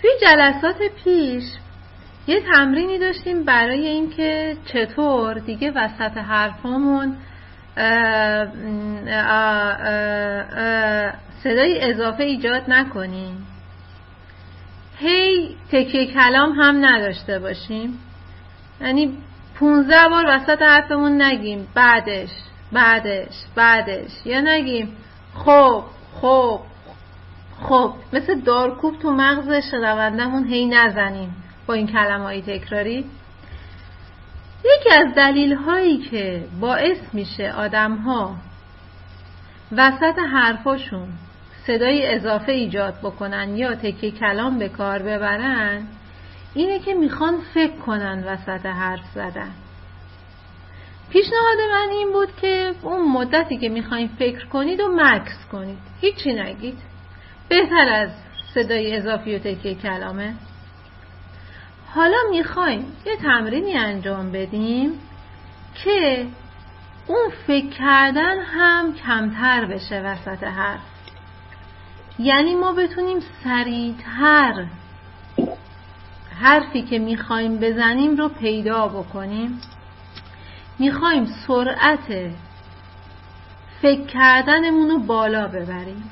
توی جلسات پیش یه تمرینی داشتیم برای اینکه چطور دیگه وسط حرفامون صدای اضافه ایجاد نکنیم، هی تکیه کلام هم نداشته باشیم. یعنی 15 بار وسط حرفمون نگیم بعدش یا نگیم خب مثل دارکوب تو مغز شنوندمون هی نزنیم با این کلمه‌های تکراری. یکی از دلیل‌هایی که باعث میشه آدم‌ها وسط حرفاشون صدای اضافه ایجاد بکنن یا تکیه کلام به کار ببرن اینه که میخوان فکر کنن وسط حرف زدن. پیشنهاد من این بود که اون مدتی که میخواین فکر کنید و مکث کنید، هیچی نگید، بهتر از صدای اضافی و تکیه کلامه. حالا میخوایم یه تمرینی انجام بدیم که اون فکر کردن هم کمتر بشه وسط حرف. یعنی ما بتونیم سریعتر حرفی که میخوایم بزنیم رو پیدا بکنیم. میخوایم سرعت فکر کردنمون رو بالا ببریم.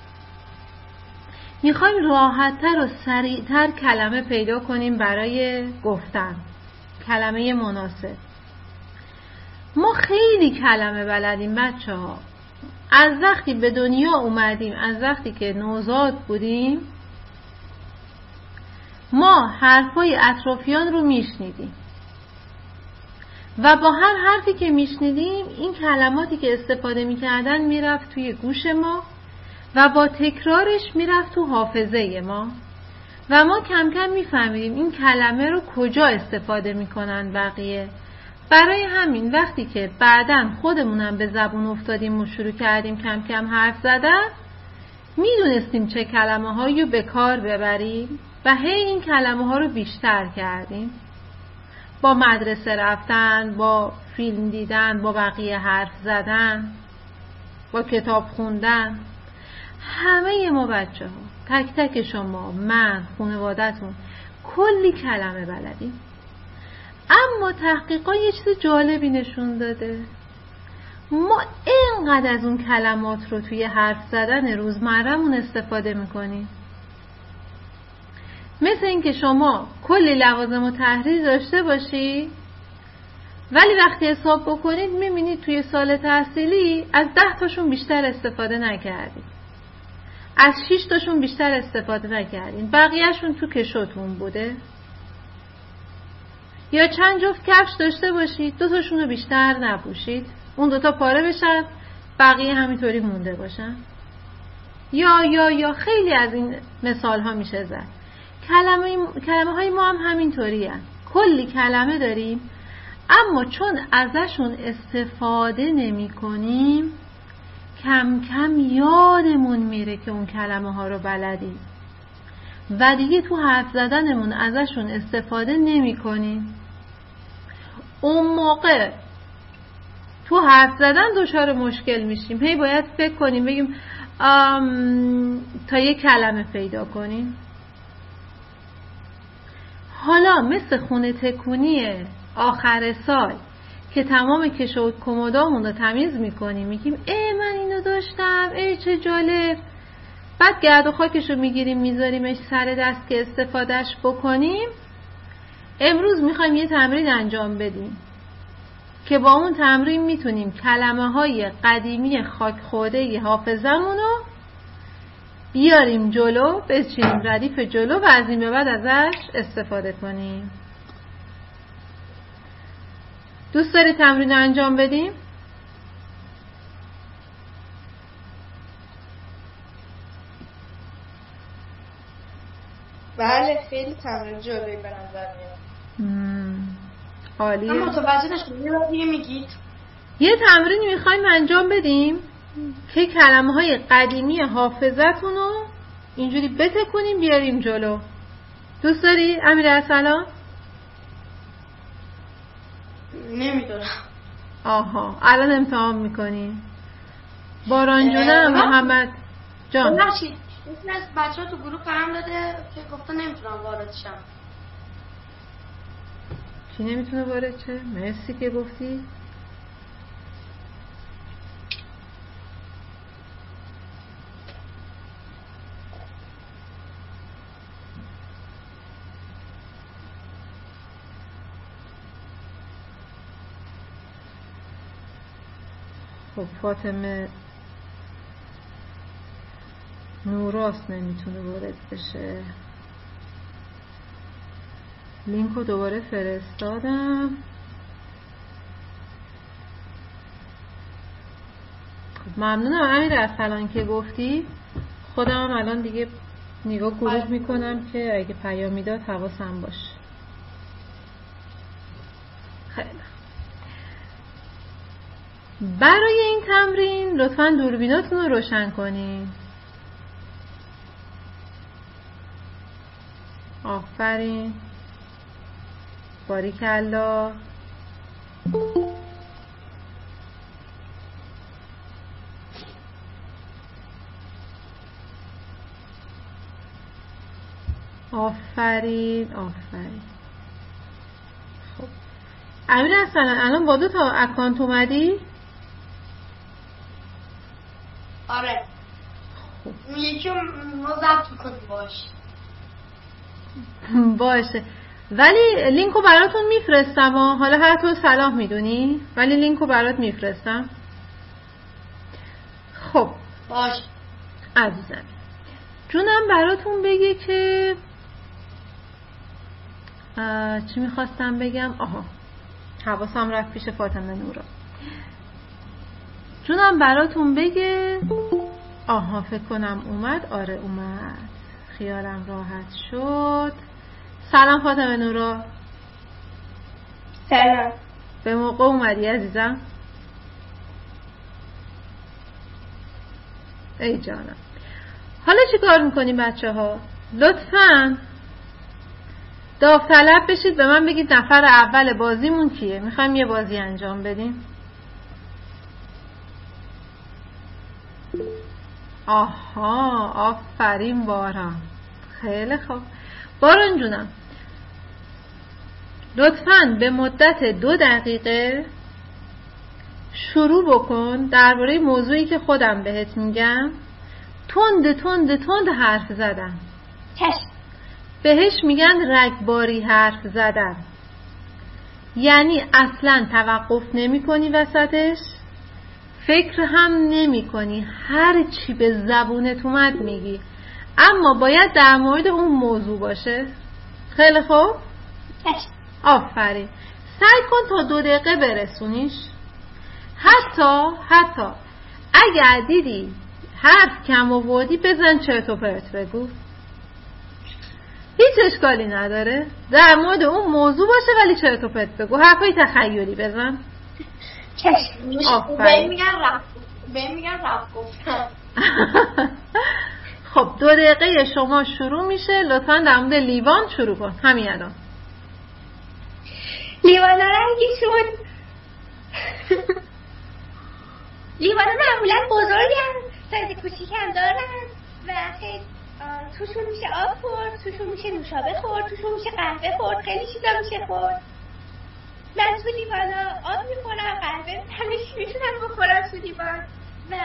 میخوایم راحت‌تر و سریعتر کلمه پیدا کنیم برای گفتن، کلمه مناسب. ما خیلی کلمه بلدیم بچه‌ها. از وقتی به دنیا اومدیم، از وقتی که نوزاد بودیم، ما حرفای اطرافیان رو میشنیدیم و با هر حرفی که میشنیدیم این کلماتی که استفاده میکردن میرفت توی گوش ما و با تکرارش میرفت تو حافظه ما و ما کم کم میفهمیدیم این کلمه رو کجا استفاده میکنن بقیه. برای همین وقتی که بعداً خودمونم به زبون افتادیم و شروع کردیم کم کم حرف زدن، میدونستیم چه کلمه هایی رو به کار ببریم و هی این کلمه ها رو بیشتر کردیم. با مدرسه رفتن، با فیلم دیدن، با بقیه حرف زدن، با کتاب خوندن. همه ما بچه ها، تک تک شما، من، خانوادتون، کلی کلمه بلدیم. اما تحقیقات یه چیز جالبی نشون داده. ما اینقدر از اون کلمات رو توی حرف زدن روزمره‌مون استفاده میکنیم. مثل این که شما کلی لوازم و تحریر داشته باشی ولی وقتی حساب بکنید میبینید توی سال تحصیلی از 10 تاشون بیشتر استفاده نکردید، از 6 تاشون بیشتر استفاده نکردید، بقیهشون تو کشوتون بوده. یا چند جفت کفش داشته باشید، 2 تاشون رو بیشتر نپوشید، اون 2 تا پاره بشن، بقیه همینطوری مونده باشن. یا خیلی از این مثال ها میشه زد. کلمه های ما هم همینطوری هست. کلی کلمه داریم اما چون ازشون استفاده نمی کنیم کم کم یادمون میره که اون کلمه ها رو بلدیم و دیگه تو حرف زدنمون ازشون استفاده نمی کنیم. اون موقع تو حرف زدن دچار مشکل میشیم، هی باید فکر کنیم، بگیم تا یه کلمه پیدا کنیم. حالا مثل خونه تکونی آخر سال که تمام کشو و کمدامون رو تمیز میکنیم، میگیم من اینو داشتم، چه جالب، بعد گرد و خاکش رو میگیریم میذاریمش سر دست که استفادهش بکنیم. امروز میخوایم یه تمرین انجام بدیم که با اون تمرین میتونیم کلمه های قدیمی خاک خورده حافظمون رو بیاریم جلو، بچینیم ردیف جلو و از این به بعد ازش استفاده کنیم. دوست داری تمرین رو انجام بدیم؟ بله، خیلی تمرین جالبی به نظر میاد. عالیه. اما متوجه نشدم، دیگه میگید یه تمرینی میخوایم انجام بدیم که کلمه های قدیمی حافظتون رو اینجوری بتکونیم بیاریم جلو. دوست داری امیر ارسلان؟ نمیدونم. آها، الان امتحان میکنیم. باران جونم محمد جان. یکی از بچه‌ها تو گروه پیام داده که گفته نمیتونم وارد شم. کی نمیتونه وارد شه؟ مرسی که گفتی. خب فاطمه نوراست نمیتونه وارد بشه. لینکو دوباره فرستادم. خب ممنونم امیر ارسلان که گفتی. خودم الان دیگه نگاه گروه میکنم که اگه پیامی داد حواسم باشه. خیلی برای این تمرین لطفاً دوربیناتون رو روشن کنین. آفرین، باریکالله. آفرین آفرین. خب امیر ارسلان الان با 2 تا اکانت اومدی؟ آره. خب اون یکی ما ضبط میکنیم باشه، ولی لینکو براتون میفرستم. حالا هر طور صلاح میدونی، ولی لینکو برات میفرستم. خب باشه عزیزم، جونم براتون بگه که چی میخواستم بگم. حواسم رفت پیش فاطمه نورا. جونم براتون بگه. فکر کنم اومد. آره اومد، خیالم راحت شد. سلام فاطمه نورا. سلام. به موقع اومدی عزیزم. ای جانم. حالا چی کار میکنیم بچه ها؟ لطفاً داوطلب بشید به من بگید نفر اول بازیمون کیه. میخوایم یه بازی انجام بدیم. آفرین باران. خیلی خوب باران جونم، لطفاً به مدت 2 دقیقه شروع بکن درباره موضوعی که خودم بهت میگم تند حرف زدن. بهش میگن رگباری حرف زدن. یعنی اصلاً توقف نمی کنی وسطش، فکر هم نمی کنی، هر چی به زبونت اومد میگی، اما باید در مورد اون موضوع باشه. خیلی خوب؟ آفرین. سعی کن تا 2 دقیقه برسونیش. حتی اگر دیدی حرف کم آوردی بزن چرت و پرت بگو، هیچ اشکالی نداره. در مورد اون موضوع باشه ولی چرت و پرت بگو، حرفای تخیلی بزن. بهم میگن رفت گفتم. خب 2 دقیقه شما شروع میشه. لطفاً در مورد لیوان شروع کن همین الان. لیوانا رنگیشون لیوانا معمولا بزرگن، سایز کوچیکم دارن و خیلی توشون میشه آب خورد، توشون میشه نوشابه خورد، توشون میشه قهوه خورد، خیلی چیزا میشه خورد. من تو لیوانا آب میخورم، قهوه همه میتونم بخورم تو لیوان و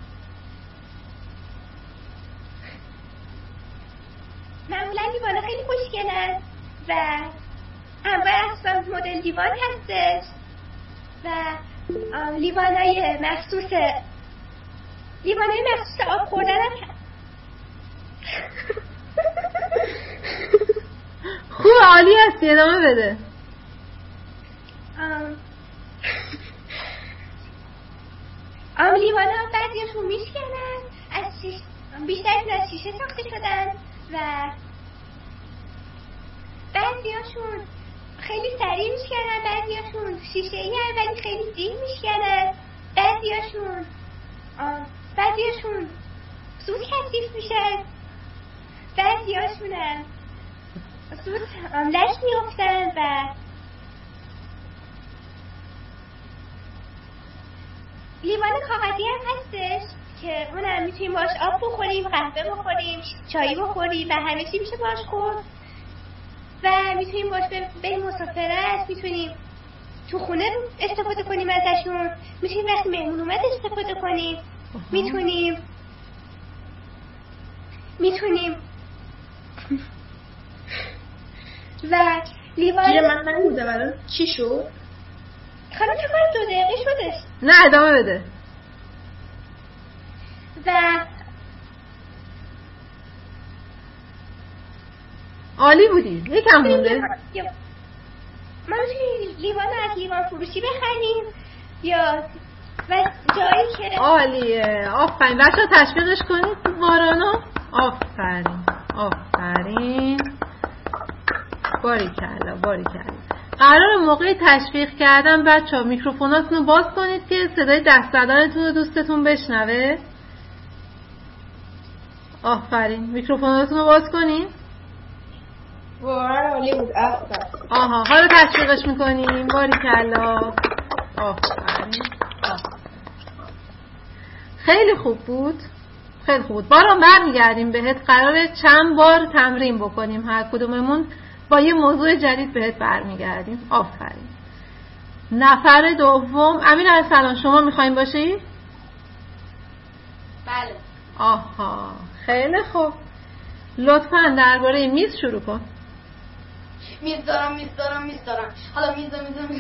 معمولا لیوانا خیلی خوشگلن و انواع اقسام مدل لیوان هستش و لیوانای مخصوص آب خوردن هم خوب، عالی هستی، ادامه بده. لیوانا بعضیاشون میشکنن، بیشترشون از شیشه ساخته شدن و بعضیاشون خیلی سریع میشکنن، بعضیاشون شیشه‌ای هستن ولی خیلی دیر میشکنن، بعضیاشون زود کثیف میشن، بعضیاشون هم زود لش میافتن و لیوان کاغذی هم هستش که اونم میتونیم باش آب بخوریم، قهوه بخوریم، چای بخوریم و همه چی میشه باش خورد و میتونیم باش بریم مسافرت، میتونیم تو خونه استفاده کنیم ازشون، میتونیم وقتی مهمون اومد استفاده کنیم، میتونیم و لیوان گیر من نبوده برای چی شد؟ خانم چقدر 2 دقیقه شدش. نه ادامه بده. و عالی بودی. یکم مونده. ما میتونیم لیوان از لیوان فروشی بخریم یا و جایی که عالیه. آفرین. بچه‌ها تشویقش کنید مارانو. آفرین. باریکلا. قرار موقع تشویق کردن بچه‌ها میکروفوناتون رو باز کنید که صدای دست زدنتون رو دوستتون بشنوه. آفرین. میکروفوناتون رو باز کنید. واقعا عالی بود. آها حالا تشویقش میکنیم. باریکلا. آفرین. خیلی خوب بود. باران برمیگردیم بهت. قراره چند بار تمرین بکنیم هر کدوممون با یه موضوع جدید بهت برمیگردیم. آفرین. نفر دوم امیر ارسلان شما میخواین باشی؟ بله. آها خیلی خوب. لطفاً درباره میز شروع کن. میز دارم. حالا میز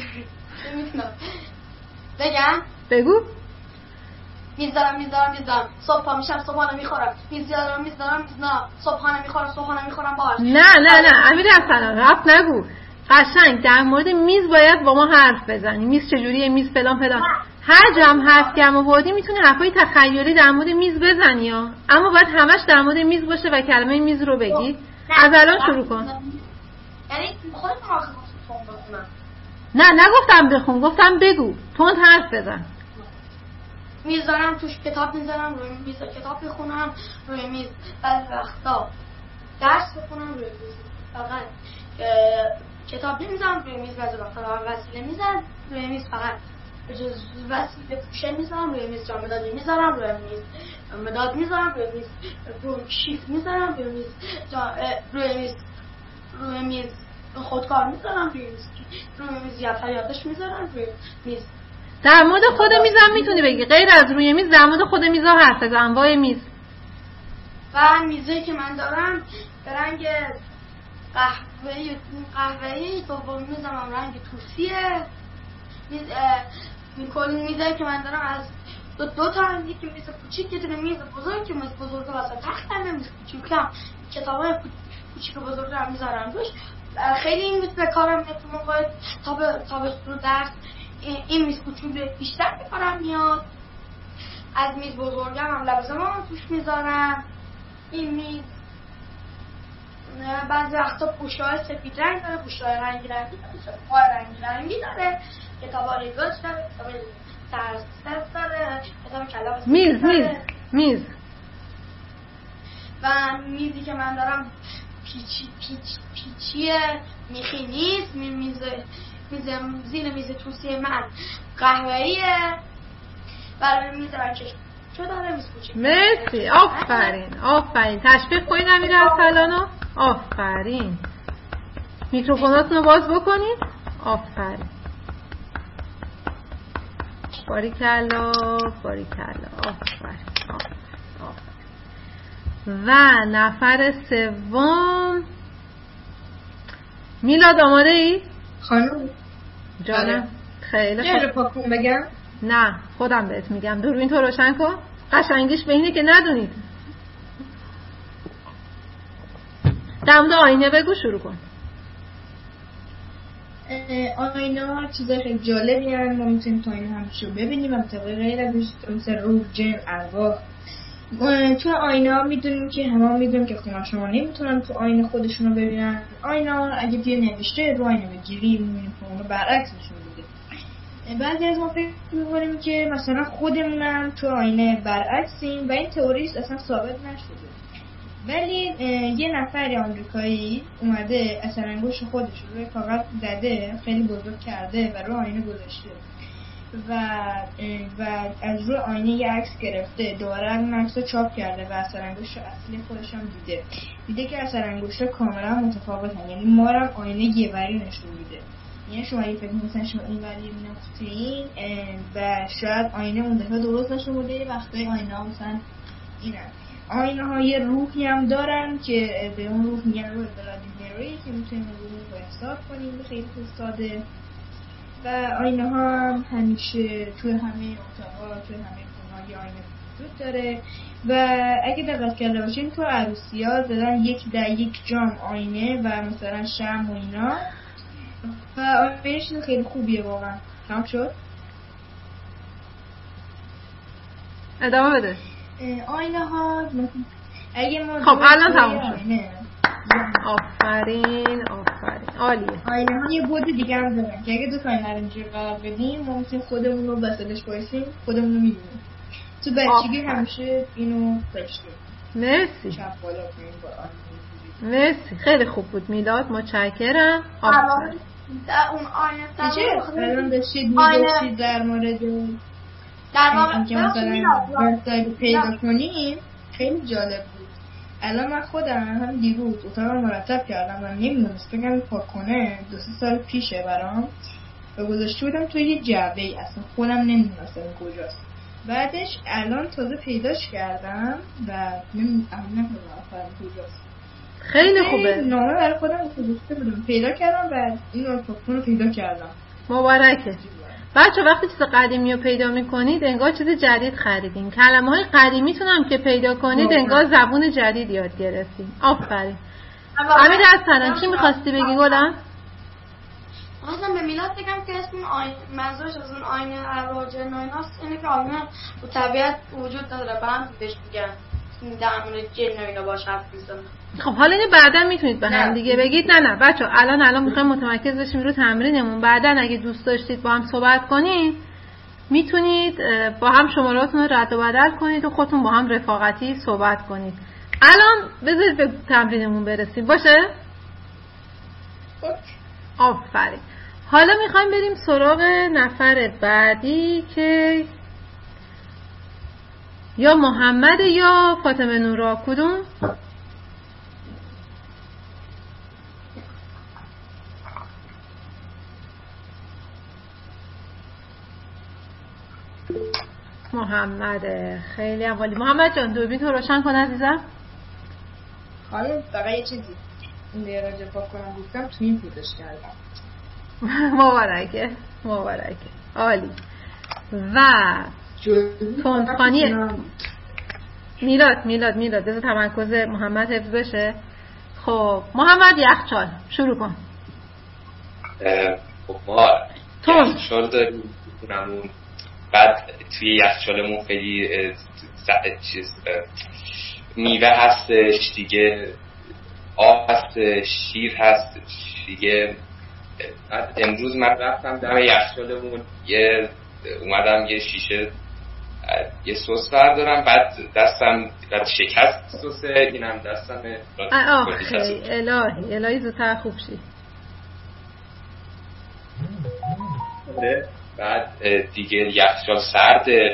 بگم؟ بگو. میز دارم. صبح پا میشم صبحانه میخورم. میز دارم. صبحانه میخورم باهاش. نه امیر ارسلان رفت نگو. قشنگ در مورد میز باید با ما حرف بزنی. میز چجوریه، میز فلان. هر جمع حرف گم آوردی میتونی حرفای تخیلی در مورد میز بزنی ها. اما باید همش در مورد میز باشه و کلمه میز رو بگی. از الان شروع کن. یعنی خودت تون بخونم. نه نگفتم بخون، گفتم بگو. تون حرف بزن. میذارم توش کتاب میذارم روی میز، کتاب بخونم روی میز. بعضی وقتا درس بخونم روی میز. فقط کتاب نمیذارم روی میز. بعضی وقتا وسیله میذارم روی میز. فقط وسیله پوشه میذارم روی میز. جامدادی میذارم روی میز. مداد میذارم روی میز. شیفت میذارم روی میز. روی میز خودکار میذارم روی میز. یادداشت میذارم روی میز. در مورد خود میزم میتونی بگی، غیر از روی میز در مورد خود میزا حرف بزن. انواع میز و میزی که من دارم به رنگ قهوه‌ای، دوم میزم هم رنگ توسیه. کل میزی که من دارم از دو تا هست. یکی میز کوچیک، یه دونه میز بزرگ که میز بزرگ واسه تختمه. میز کوچیکم کتابای کوچیک و بزرگ رو میذارم روش. خیلی این میز به کارم میاد تو موقع تابستون درس. این میز کوچولو بیشتر به کارم میاد. از میز بزرگم هم لوازمام توش میذارم. این میز بعضی وقتا پوشه‌های سفید رنگ داره، پوشه‌های رنگی داره، پای رنگی داره، کتابای گوش داره، کتابای ترس داره، کتاب کلام میز و میزی که من دارم پیچیه، میخی نیست. زیر میز توسی من قهوه‌ایه. برای میز رنگش چه داره؟ میز کوچیک. مرسی. آفرین. تشویق کنید امیر ارسلانو. آفرین. میکروفوناتون رو باز بکنید. آفرین. باریکلا. آفرین. و نفر سوم میلاد آماده ای؟ خانم جانم. خیلی خوب. چه پاکون بگم؟ نه خودم بهت میگم. دوربین تو روشن کن. قشنگیش به اینه که ندونید. در مورد آینه بگو. شروع کن. آینه چیزای خیلی جالبی هستن. ما میتونیم تا آینه همشو ببینیم. منطقه غیر ازش مثل روح، جن، ارواح. تو آینه ها میدونیم که همه میدونیم که خونه شما نمیتونن تو آینه خودشونو ببینن. آینه ها اگه بیا نوشته رو آینه بگیری میبینیم که اونو برعکس نشون میده. بعضی از ما فکر میکنیم که مثلا خودمونم تو آینه برعکسیم و این تئوریست اصلا ثابت نشده. ولی یه نفر آمریکایی اومده اثر انگشت خودش رو روی کاغذ زده، خیلی بزرگ کرده و رو آینه گذاشته. و از روی آینه یه عکس گرفته، دوباره اون عکس رو چاپ کرده و اثر انگشت اصلی خودش هم دیده که اثر انگشت کاملا متفاوتن. یعنی ما رو آینه یه وری نشون میده. یعنی شما اگه فکر می‌کنید شما این وری می‌نفتین و شاید آینه اون دفعه درست نشون بده، یه وقتای آینه ها مثلا اینن. آینه ها یه روحی هم دارن که به اون روح میگن روح بلادیمری که میتونیم روح رو حساب کنیم خیلی ساده. و آینه ها هم همیشه توی همه اتاق‌ها، توی همه خونه‌ها یه آینه وجود داره. و اگه دقت کرده باشین تو عروسی‌ها دادن یک جام آینه و مثلا شمع و اینا، و آینه چیز خیلی خوبیه واقعا. تمام شد؟ ادامه بده. آینه ها اگه ما خب الان تموم شد. آفرین عالیه. آینه ها یه بود دیگه هم دارن که اگه دو تا آینه رو اینجوری قرار بدیم ما میتونیم خودمون رو بسلش بایستیم، خودمون رو میبینیم. تو بچگی همیشه اینو داشتیم. مرسی. چپ بالا کنیم با آینه. مرسی، خیلی خوب بود میلاد، متشکرم. اون آینه الان داشتید میگفتید در مورد در واقع که مثلا وبسایت پیدا کنیم. خیلی جالب بود. الان من خودم هم دیروز اتاقم مرتب کردم و نمیدونست بگم پاک کنه. 2-3 سال پیشه برام و گذاشته بودم توی یه جعبه‌ای، اصلا خودم نمیدونستم کجاست. بعدش الان تازه پیداش کردم و نمیدونم کجاست. خیلی خوبه. نامه برای خودم گذاشته بودم، پیدا کردم و این پاک‌کن رو پیدا کردم. مبارکه. بچه وقتی چیز قدیمی رو پیدا میکنید انگار چیز جدید خریدین. کلمه های قدیمیتون هم که پیدا کنید انگار زبون جدید یاد گرفتین. آفرین. امیر حسن چی میخواستی بگی گلم؟ خواستم به میلاد بگم که اسم منظورش از اون آینه ارواح جن و ایناست اینه که آینه تو طبیعت وجود نداره، بعد بهش میگن در مورد جن و اینا باش حرف میزنن. خب حالا اینو بعدا میتونید به هم دیگه بگید. نه بچه الان میخوایم متمرکز بشیم رو تمرینمون. بعدا اگه دوست داشتید با هم صحبت کنید میتونید با هم شماراتون رو رد و بدل کنید و خودتون با هم رفاقتی صحبت کنید. الان بذارید به تمرینمون برسیم. باشه؟ آفرین. حالا میخوایم بریم سراغ نفر بعدی که یا محمد یا فاطمه نورا. کدوم؟ محمد. خیلی عالی. محمد جان دوربین تو روشن کن عزیزم. حالا فقط یه چیزی این دیراجه پاک کنم گفتم تو این پیداش کردم. مبارکه عالی. و تندخانی میلاد بذار تمرکز محمد حفظ بشه. خب محمد یخچال شروع کن. خب ما یخچال داریم نمون، بعد توی یخچالمون خیلی میوه هستش دیگه، آب هست، شیر هست دیگه. امروز من رفتم دم یخچالمون اومدم یه شیشه یه سس بردارم، بعد دستم شکست سسه، اینم دستمه. الهی زودتر خوب شی. بعد دیگه یخچال سرده،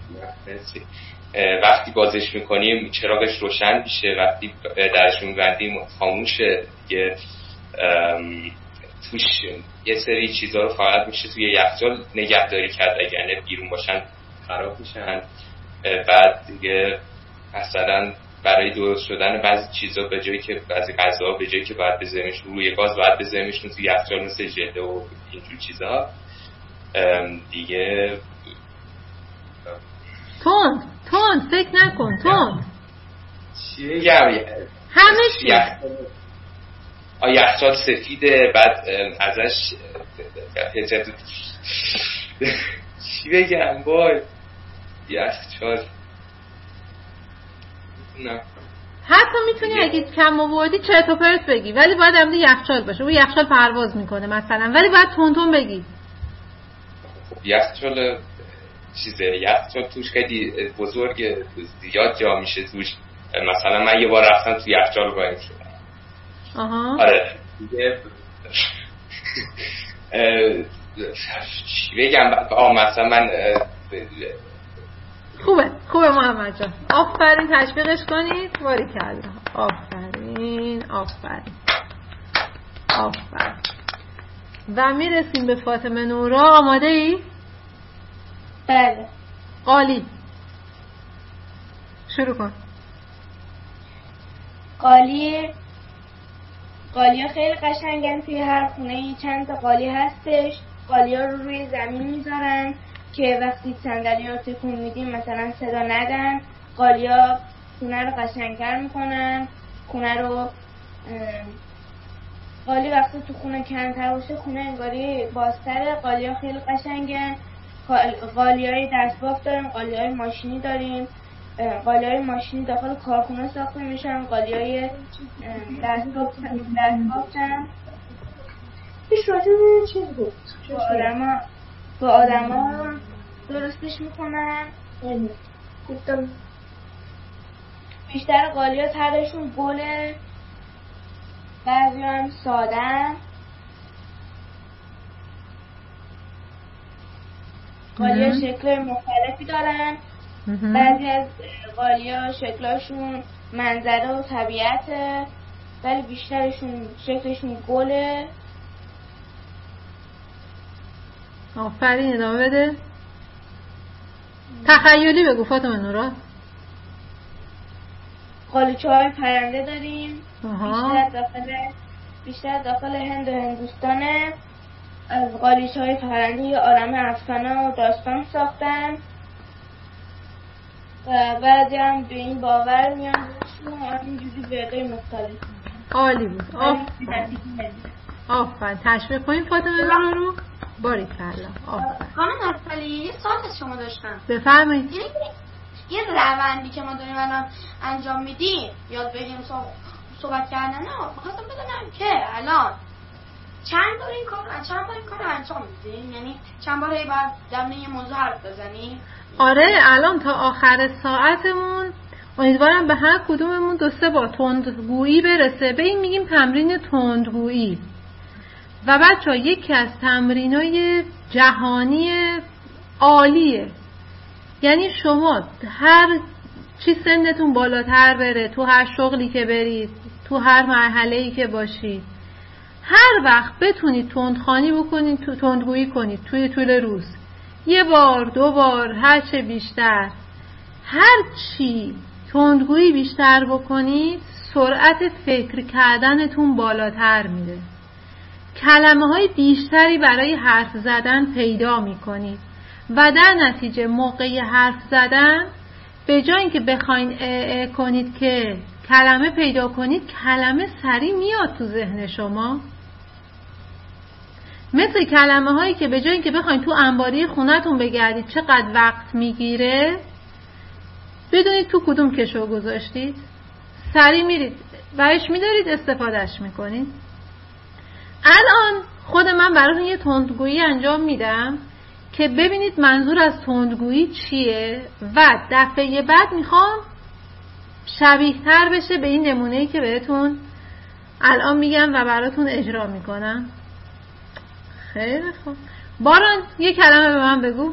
وقتی بازش میکنیم چراغش روشن میشه، وقتی درش میبندیم خاموشه دیگه. توش یه سری چیزا رو فقط میشه توی یخچال نگهداری کرد، اگر بیرون باشن خراب میشن. بعد دیگه مثلا برای درست شدن بعضی چیزا به جایی که بعضی غذاها به جایی که باید بذاریمش روی گاز باید بذاریمش توی یخچال، مثل ژله و اینجور چیزا دیگه. تند فکر نکن. تند چی بگم؟ همه چی یخچال سفیده، بعد ازش چی بگم وای یخچال نه. حتی میتونی اگه کم آوردی چرت و پرت بگی ولی باید عمده یخچال باشه. اون یخچال پرواز میکنه مثلا، ولی باید تون بگی. یخچال چیزه، یخچال توش خیلی بزرگ، زیاد جا میشه توش. مثلا من یه بار رفتم تو یخچال قایم شدم. آها. آره دیگه چی بگم مثلا من خوبه محمد جان، آفرین، تشویقش کنید. باریکلا، آفرین. و میرسیم به فاطمه نورا. آماده ای؟ بله. عالی، شروع کن. قالیا خیلی قشنگن. توی هر خونه چند تا قالی هستش. قالیا رو روی زمین میذارن که وقتی صندلی رو تکون میدیم مثلا صدا ندن. قالیا خونه رو قشنگتر میکنن. قالی وقتی تو خونه کمتر باشه خونه انگاری بازتره. قالیا خیلی قشنگن. قالیای دستباف داریم، قالیای ماشینی داریم. قالیای ماشینی داخل کارخونه ساخته میشن، قالیای دستباف هم پیش راجع به چیز بود با آدما درستش میکنن. بیشتر قالیا طرحشون گله، بعضی هم سادن. قالیا شکل مختلفی دارن. بعضی از قالیا شکلاشون منظره و طبیعته، ولی بیشترشون شکلشون گله. آفرین، ادامه بده. تخیلی بگو فاطمه نورا. قالیچه های پرنده داریم. بیشتر داخل هند و هندوستانه. از قالیچه های پرنده یه عالم افسانه و داستان ساختن و بعضی هم به این باور میان اینجوری ورقه مختلف. عالی بود. آفرین. تشویق کنیم فاطمه نورا رو. باریکلا. آفرین. خانم نفتالی، یه سوال از شما داشتم. بفرمایید. این روندی که ما داریم الان انجام میدیم، یاد بگیریم صحبت کردن، می‌خواستم بدونم که الان چند بار این کار انجام میدیم؟ یعنی چند بار باید در مورد یه موضوع حرف بزنیم؟ آره، الان تا آخر ساعتمون امیدوارم به هر کدوممون 2-3 بار تندگویی برسه. به این میگیم تمرین تندگویی. و بچه‌ها یکی از تمرینای جهانی عالیه. یعنی شما هر چی سنتون بالاتر بره، تو هر شغلی که برید، تو هر مرحله‌ای که باشید، هر وقت بتونید تندخوانی بکنید، تندگویی کنید توی طول روز، 1 بار 2 بار، هر چه بیشتر، هر چی تندگویی بیشتر بکنید سرعت فکر کردنتون بالاتر میره. کلمه‌های بیشتری برای حرف زدن پیدا میکنید و در نتیجه موقع حرف زدن به جای اینکه بخواین کنید که کلمه پیدا کنید، کلمه سریع میاد تو ذهن شما. مثل کلمه هایی که به جای اینکه بخواین تو انباری خونتون بگردید چقدر وقت میگیره، بدونید تو کدوم کشو گذاشتید، سریع میرید برش میدارید، استفادهش میکنید. الان خود من براتون یه تندگویی انجام میدم که ببینید منظور از تندگویی چیه و دفعه بعد میخوام شبیه تر بشه به این نمونه‌ای که بهتون الان میگم و براتون اجرا میکنم. خیلی خوب. باران یه کلمه به من بگو.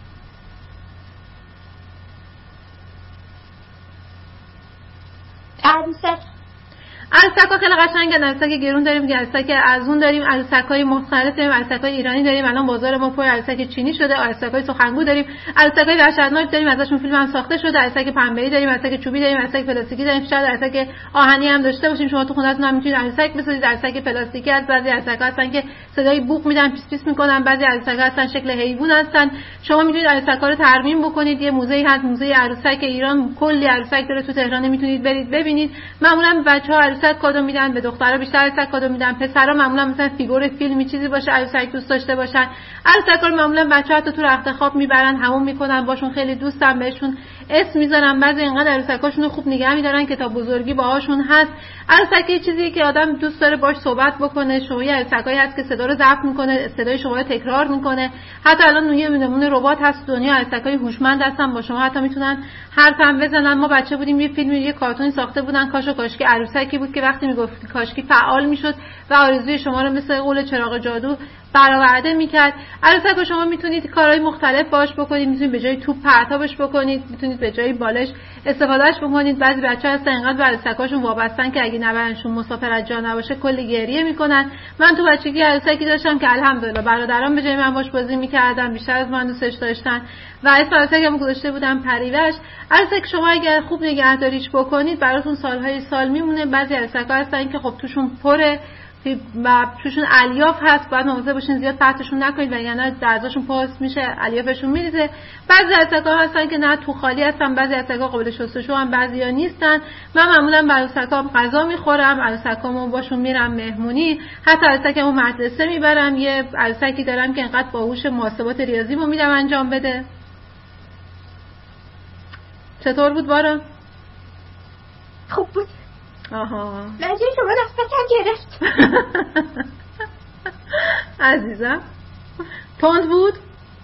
عروسک‌ها خیلی قشنگن. عروسک گرون داریم، عروسک ارزون داریم، عروسک‌های مختلف داریم، عروسک‌های ایرانی داریم. الان بازار ما پر عروسک چینی شده، عروسک‌های سخنگو داریم، عروسک‌های وحشتناک داریم، ازشون فیلم هم ساخته شده، عروسک پنبه‌ای داریم، عروسک چوبی داریم، عروسک پلاستیکی داریم، شاید عروسک آهنی هم داشته باشیم. شما تو خونه‌تون هم می‌تونید عروسک بسازید. عروسک پلاستیکی هست، بعضی عروسک‌ها هستن که صدای بوق میدن، پیس پیس می‌کنن، بعضی عروسک‌ها هستن شکل حیوان هستن. شما می‌تونید عروسک‌ها رو ترمیم بکنید. یه موزه‌ای هست، موزه عروسک ایران، کلی عروسک داره تو تهران، می‌تونید برید ببینید. معمولاً بچه‌ها عروسک کادو میدن، به دخترها بیشتر عروسک کادو میدن، پسرها معمولا مثلا فیگور فیلمی چیزی باشه عروسک دوست داشته باشن. عروسک‌ها رو معمولا بچه‌ها حتی تو رخت خواب میبرن، همون میکنن، باشون خیلی دوستن، بهشون اسم میذارن. بعضی اینقدر عروسکاشون رو خوب نگه میدارن که تا بزرگی باهاشون هست. عروسک یه چیزیه که آدم دوست داره باش صحبت بکنه. شما یه عروسکایی هست که صدا رو ضبط میکنه، صدای شما رو تکرار میکنه. حتی الان یه نمونه ربات هست دنیا، عروسکای هوشمند هستن، با شما حتی میتونن حرف هم بزنن. ما بچه بودیم یه فیلمی، یه کارتونی ساخته بودن، کاشو کاشکی عروسکی بود که وقتی میگفت کاشکی فعال میشد و آرزوی شما رو مثل قول چراغ جادو برآورده میکرد. عروسک شما میتونید کارهای مختلف باش بکنید، میتونید به جای توپ پرتابش بکنید، میتونید به جای بالش استفادهش بکنید. بعضی بچه‌ها هستن اینقدر به عروسکاشون وابستن که اگه نبرنشون مسافرت جا نباشه کلی گریه میکنن. من تو بچگی عروسکی داشتم که الحمدلله برادرام به جای من باش بازی میکردن، بیشتر از من دوستش داشتن و اسم عروسکم گذاشته بودم پریوش. عروسک شما اگر خوب نگهداریش بکنید براتون سالهای سال میمونه. بعضی عروسک‌ها هستن که خب توشون پره و توشون الیاف هست، باید مواظب باشین زیاد پرتشون نکنید وگرنه درزاشون پاس میشه، الیافشون میریزه. بعضی عروسک‌ها هستن که نه تو خالی هستن، بعضی عروسک‌ها قابل شستشو هم، بعضیا نیستن. من معمولا با عروسک‌ها غذا میخورم، عروسکامو باشون میرم مهمونی، حتی عروسکمو مدرسه میبرم. یه عروسکی دارم که انقدر باهوش محاسبات ریاضیمو میدم انجام بده. چطور بود باران؟ خوب بود. آها. لحظه شما نفسم گرفت. عزیزم تند بود؟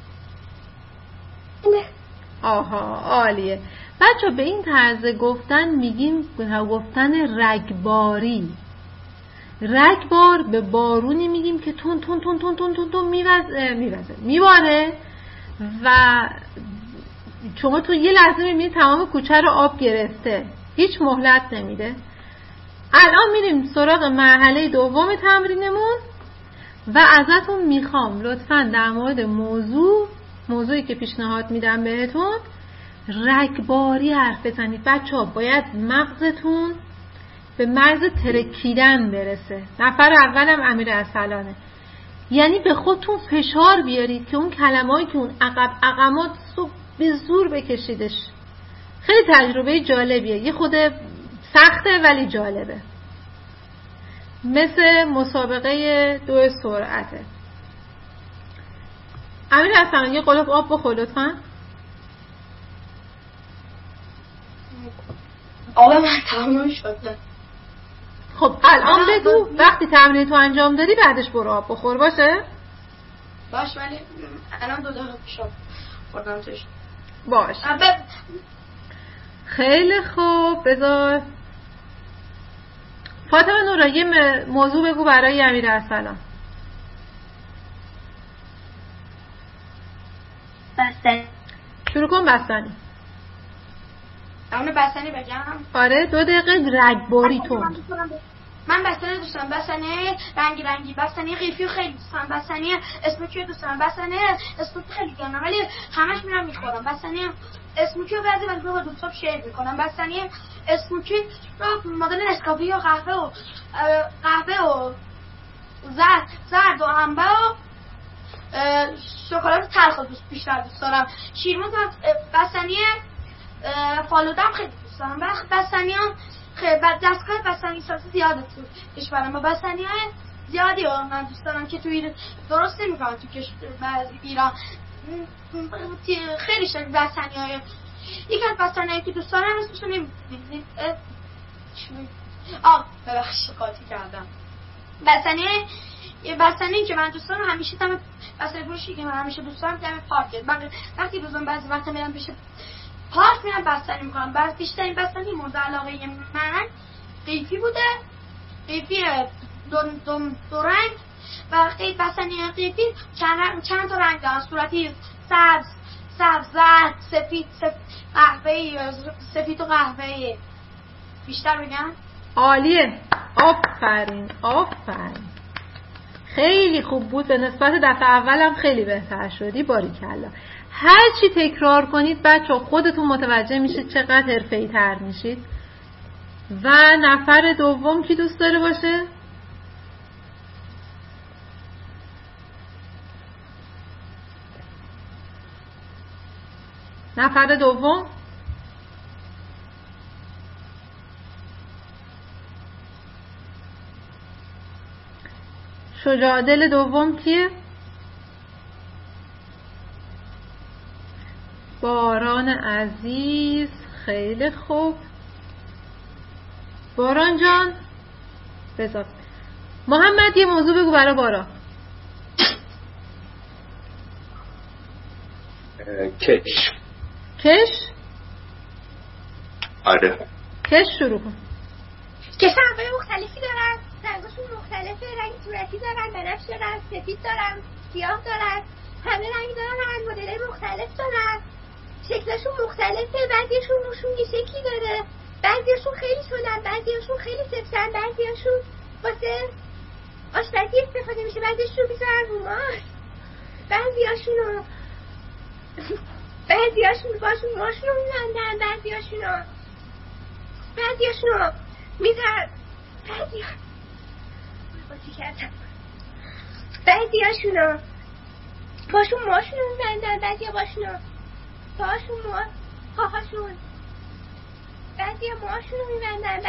نه. آها عالیه. بچه به این طرز گفتن میگیم گفتن رگباری. رگبار به بارونی میگیم که تون تون تون تون تون تون تون میباره و شما تو یه لحظه میبینید تمام کوچه رو آب گرفته، هیچ مهلت نمیده. الان میریم سراغ مرحله دوم تمرینمون و ازتون میخوام لطفاً در مورد موضوعی که پیشنهاد میدم بهتون رگباری حرف بزنید. بچه‌ها باید مغزتون به مرز ترکیدن برسه. نفر اولم امیر ارسلانه. یعنی به خودتون فشار بیارید که اون کلمه‌ای که اون عقمات رو به زور بکشیدش. خیلی تجربه جالبیه، یه خود سخته ولی جالبه، مثل مسابقه 2 سرعته. امیر حسن یه قلوب آب بخور لطفا. آب من تمام شده. خب الان بگو وقتی تمرین تو انجام دادی بعدش برو آب بخور. باشه ولی الان 2 دقیقه پیش خوردم توش. باش خیلی خوب. بذار فاطمه نورا یه موضوع بگو برای امیر ارسلان. بستنی. شروع کن. بستنی. اون بستنی بگم؟ آره 2 دقیقه رگباری تو. من بستنی دوست دارم، بستنی رنگی، بستنی قیفی خیلی دوست دارم، بستنی اسموکی دوست دارم، بستنی اسموکی خیلی گرمه ولی همش میرم میخورم. بستنی اسموکی رو بعضی وقتا با دوستام شیر میکنم. بستنی اسموکی رو مدل نسکافه یا قهوه و زرد و انبه و شکلات تلخ بیشتر دوست دارم. شیرموز بستنی فالودم خیلی دوست دارم. بستنی هم خیلی دستگاه بستنی سازی زیاده تو کشورم و بستنی های زیادی رو من دوست دارم که توی درست نمیکنم تو ایران. خیلی شکل بستنی های یکی از بستنی هایی که دوست دارم اسمشو نمیدونید. ببخشید قاطی کردم. بستنی که من دوست دارم همیشه دم بستنی فروشی که من همیشه دوست دارم دم پارکه. وقتی روزم بعضی وقتا میرم پیش پارک میرم بستنی میکنم. بیشترین بستنی مورد علاقه من قیفی بوده. قیفی دو رنگ و بستنی قیفی چند تا رنگ دارن، صورتی سبز، زرد، سفید، قهوه‌ای، سفید و قهوه‌ای. بیشتر بگم؟ عالیه. آفرین. خیلی خوب بود. به نسبت دفعه اولم خیلی بهتر شدی. باریکلا. هر چی تکرار کنید بچه‌ها خودتون متوجه میشید چقدر حرفه‌ای تر میشید. و نفر دوم کی دوست داره باشه؟ نفر دوم شجاع دل دوم کیه؟ باران عزیز. خیلی خوب باران جان. بذار محمد یه موضوع بگو برای باران. کش؟ آره کش شروع کن. کش انواع مختلفی دارن. رنگاشون مختلفه، رنگ صورتی دارن، بنفش دارن، سفید دارن، سیاه دارن، همه رنگ دارن، مدل مختلف دارن، شکلشون مختلفه، بعضیشون روشون یه شکلی داره، بعضیشون خیلی شدن، بعضیشون خیلی سفزن، بعضیشون واسه آشپزی استفاده میشه، بعضیشون میذارن رو ماست، بعضیاشون باشون ماشون رو میبندن، بعضیاشونو میذارن، بعضیاشونو باشون ماشون رو میبندن، بعضیا باشونو پاهاشون پاهاشون، بعضیا ماشون رو میبندن،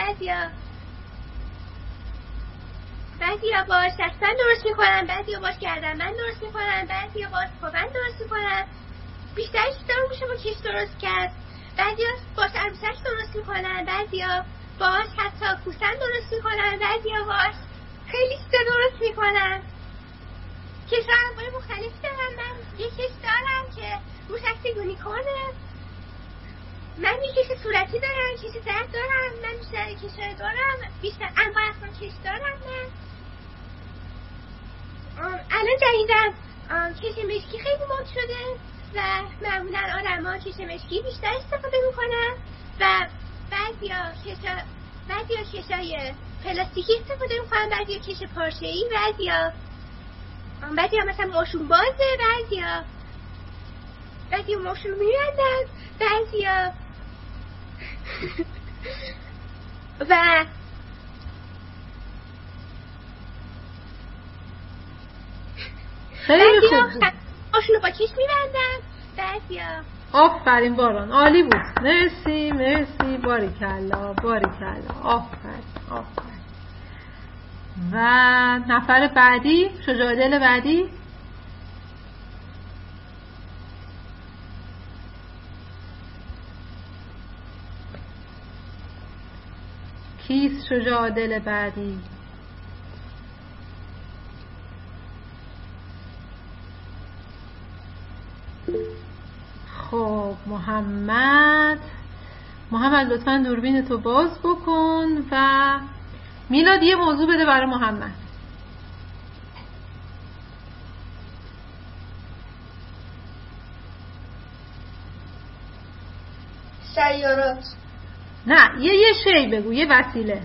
بعضیا باش دستن درست میکنن، بعضیا باش گردنبند درست میکنن، بعضیا باش پابند درست میکنن، بیشترش دارو میشه با کش درست کرد، بعضیا باش عروسش درست میکنن، بعضیا باش حتی کوسن درست میکنن، بعضیا باش خیلی چیزا درست میکنن. کش‌ها انواع مختلفی دارن. من یه کش دارم که روش عکس یونیکورنه، من یه کش صورتی دارم، کش زرد دارم، من بیشتر کش‌ها دارم، بیشتر انواع اصلا کش دارم. من الان جدیدن کش مشکی خیلی مد شده و معمولا آدم‌ها کش مشکی بیشتر استفاده میکنن و بعضیا کشای پلاستیکی استفاده میکنن، بعضیا کش پارچه‌ای، بعضیا مثلا ماشون بازه، بعضیا ماشون میرندن، بعضیا و خیلی خوب ماشونو با کش میبندن، بعضیا. آفرین باران، عالی بود، مرسی باریکلا، آفرین. و نفر بعدی، شجاع دل بعدی. کیست شجاع دل بعدی؟ خب محمد لطفاً دوربین تو باز بکن و میلاد یه موضوع بده برای محمد. سیارات. نه یه شی بگو، یه وسیله.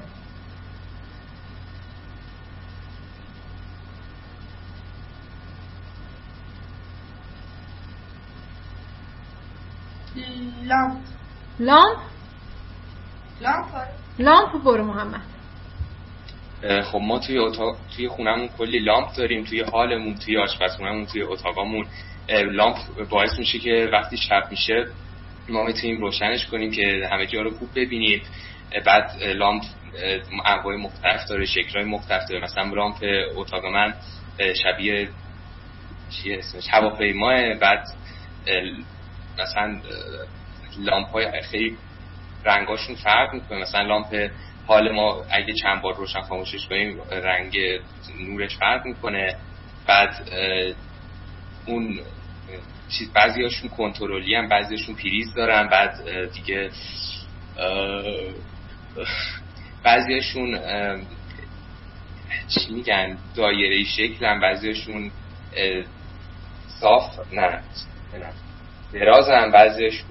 لامپ برو محمد. خب ما توی خونمون کلی لامپ داریم، توی هالمون، توی آشپزخونمون، توی اتاقامون. لامپ باعث میشه که وقتی شب میشه ما میتونیم روشنش کنیم که همه جا رو خوب ببینیم. بعد لامپ انواع مختلف داره، شکل‌های مختلف داره. مثلا لامپ اتاق من شبیه چیه اسمش، هواپیماه. بعد مثلا لامپ‌های خیلی رنگاشون فرق میکنه. مثلا لامپ حال ما اگه چند بار روشن خاموشش کنیم رنگ نورش فرق میکنه. بعد اون چیز بعضیاشون کنترلی هم، بعضیاشون پریز دارن. بعد دیگه بعضیاشون چی میگن دایره‌ای شکل هم، بعضیاشون صاف نه دراز هم، بعضیاشون.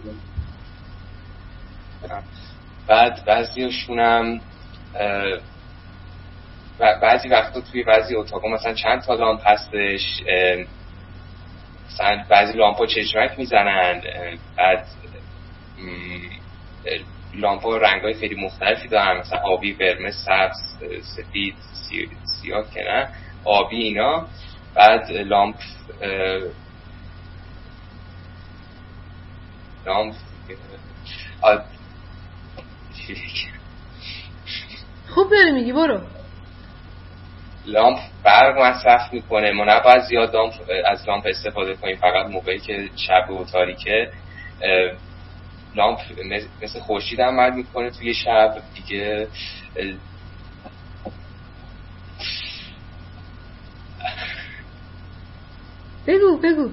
بعد بعضیاشون هم بعضی وقتا توی بعضی اتاقا مثلا چند تا لامپ هستش، مثلا بعضی لامپا چشمک میزنن. بعد لامپا رنگای خیلی مختلفی دارن، مثلا آبی، قرمز، سبز، سفید، سیاه که نه آبی اینا. بعد لامپ خوب داری میگی، برو. لامپ برق مصرف میکنه، ما نباید زیاد از لامپ استفاده کنیم، فقط موقعی که شب و تاریکه. لامپ مثل خورشید عمل میکنه توی شب دیگه. بگو.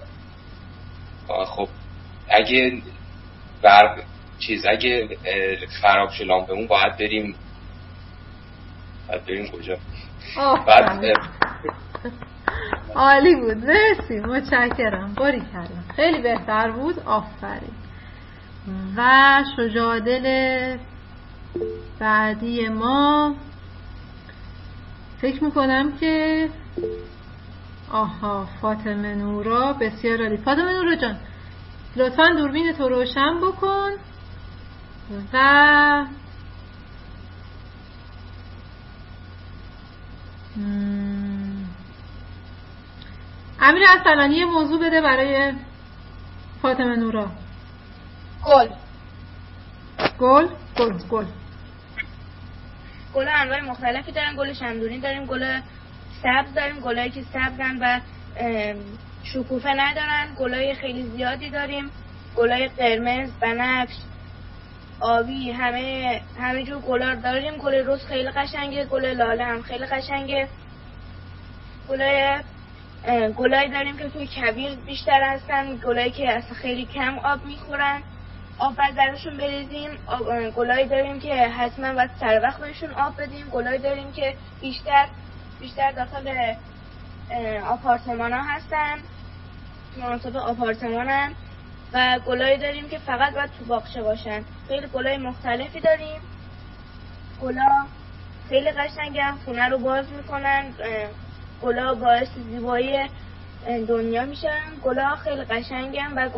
خب اگه برق اگه خراب شه لامپمون باید بریم بعد بریم کجا. بعد عالی بود، مرسی، متشکرم، باریکلا، خیلی بهتر بود، آفرین. و شجاع دل بعدی ما فکر میکنم که فاطمه نورا. بسیار عالی. فاطمه نورا جان لطفاً دوربین تو روشن بکن و امیر ارسلانی یه موضوع بده برای فاطمه نورا. گل انواع مختلفی دارن. گل شمدونی داریم، گل سبز داریم، گلایی که سبزن و شکوفه ندارن. گلای خیلی زیادی داریم، گلای قرمز، بنفش، آبی، همه جور گلا داریم. گل رز خیلی قشنگه، گل لاله هم خیلی قشنگه. گلایی داریم که توی کویر بیشتر هستن، گلایی که اصلا خیلی کم آب میخورن، آب باید درشون بریزیم. گلایی داریم که حتما باید سر وقت بهشون آب بدیم. گلایی داریم که بیشتر داخل آپارتمان ها هستن، مناسب آپارتمانن. و گلایی داریم که فقط باید تو باغچه باشن. خیلی گلای مختلفی داریم. گلا خیلی قشنگن، خونه رو باز میکنن، گلا باعث زیبایی دنیا میشن. گلا خیلی قشنگن. و